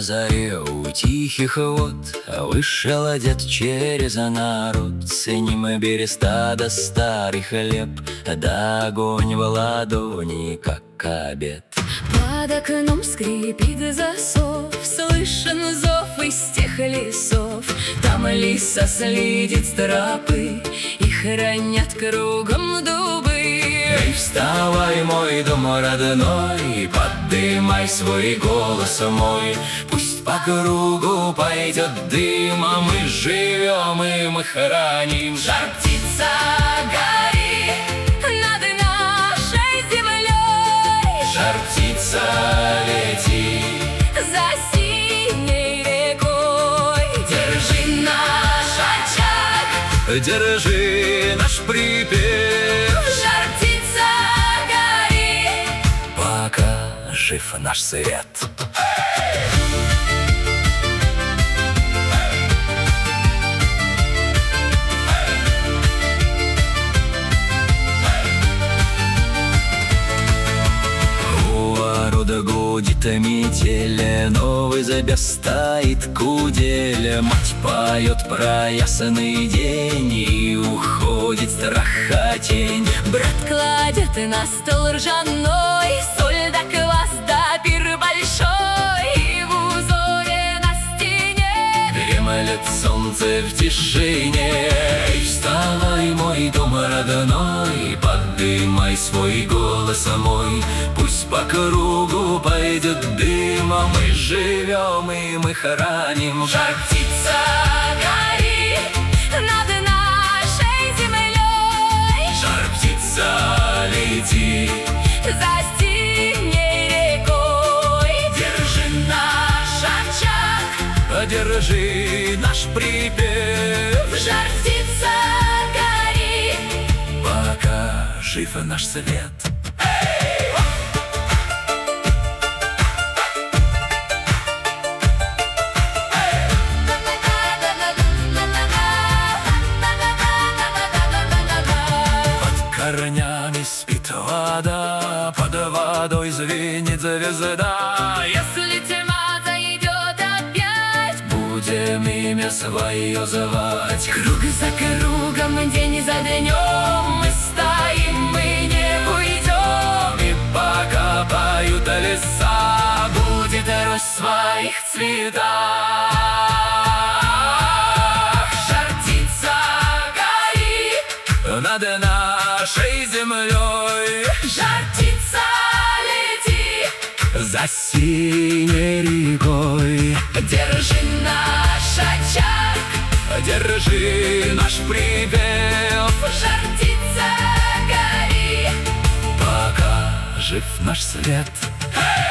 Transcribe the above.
заре у тихих вод вышел одет через народ. Ценим береста да старый хлеб, да огонь в ладони, как обед. Под окном скрипит засов, слышен зов из тех лесов. Там лиса следит с тропы, и хранят кругом дубы. Эй, вставай, мой дом родной, подымай свой голос мой. Пусть по кругу пойдет дым, а мы живем и мы храним. Жар птица, гори над нашей землей. Жар птица, лети За синей рекой. Держи наш очаг, держи наш припев. жар птица, гори. Пока жив наш свет. Гудит метель, новый забес стоит кудель. Мать поет про ясный день, и уходит страха тень. Брат кладет на стол ржаной соль да квас да пир большой. И в узоре на стене дремлет солнце в тишине. Эй, вставай, мой дом родной, подымай свой голос мой. Пусть по кругу пойдет дым, а мы живем и мы храним. жар птица, гори над нашей землей. Жар птица, лети За синей рекой. держи Наш очаг, держи наш припев. жар птица, гори. Пока жив наш свет. Корнями спит вода, под водой звенит звезда. Если тьма зайдет опять, Будем имя свое звать. круг за кругом, день за днем, мы стоим, мы не уйдем. И пока поют леса, Будет рось в своих цветах. Жар птица, гори над нашей землей. жар птица, лети За синей рекой. Держи наш очаг, Держи наш припев. жар птица, гори. Пока жив наш свет.